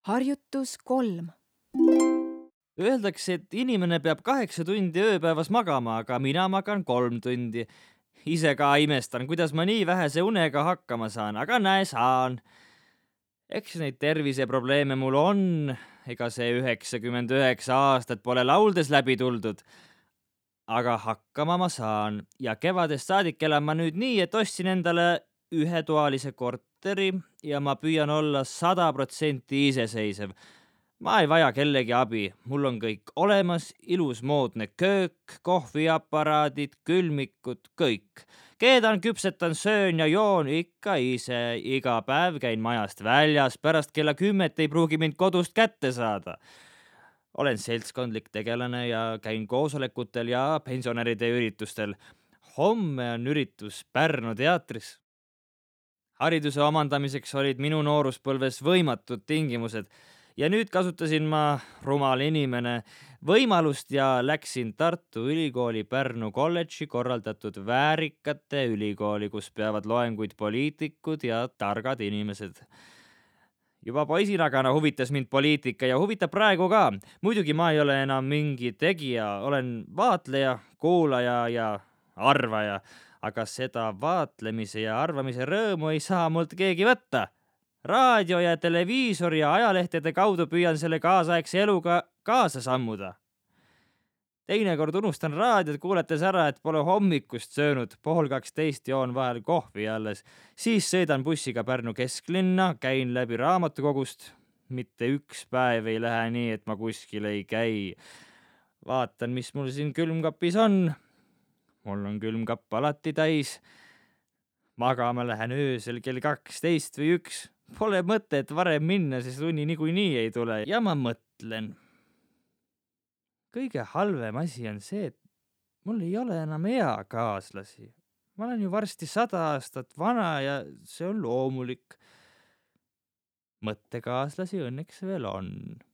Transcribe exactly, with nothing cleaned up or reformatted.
Harjutus kolm. Öeldakse, et inimene peab kaheksa tundi ööpäevas magama, aga mina magan kolm tundi. Ise ka imestan, kuidas ma nii vähese unega hakkama saan, aga näe saan. Eks neid terviseprobleeme mul on, ega see üheksakümmend üheksa aastat pole lauldes läbi tuldud. Aga hakkama ma saan ja kevadest saadik elan ma nüüd nii, et ostsin endale ühetoalise korteri ja ma püüan olla sada protsenti iseseisev. Ma ei vaja kellegi abi, mul on kõik olemas, ilus moodne köök, kohviaparaadid, külmikud, kõik. Keedan, küpsetan, söön ja joon ikka ise, iga päev käin majast väljas, pärast kella kümmet ei pruugi mind kodust kätte saada. Olen seltskondlik tegelane ja käin koosolekutel ja pensionäride üritustel. Homme on üritus Pärnu teatris. Hariduse omandamiseks olid minu nooruspõlves võimatud tingimused ja nüüd kasutasin ma, rumal inimene, võimalust ja läksin Tartu Ülikooli Pärnu kolledži korraldatud Väärikate ülikooli, kus peavad loenguid poliitikud ja targad inimesed. Juba poisiragana huvitas mind poliitika ja huvitab praegu ka. Muidugi ma ei ole enam mingi tegija, olen vaatleja, kuulaja ja arvaja, aga seda vaatlemise ja arvamise rõõmu ei saa mult keegi võtta. Raadio ja televiisori ja ajalehtede kaudu püüan selle kaasaegse eluga kaasa sammuda. Teinekord unustan raadiot kuuletes ära, et pole hommikust söönud, pool kaksteist joon vahel kohvi alles. Siis sõidan bussiga Pärnu kesklinna, käin läbi raamatukogust. Mitte üks päev ei lähe nii, et ma kuskil ei käi. Vaatan, mis mul siin külmkapis on. Mul on külmkapp alati täis. Magama lähen öösel kell kaksteist või üks. Pole mõtet varem minna, sest uni niikuinii ei tule. Ja ma mõtlen. Kõige halvem asi on see, et mul ei ole enam eakaaslasi. Ma olen ju varsti sada aastat vana ja see on loomulik. Mõttekaaslasi õnneks veel on.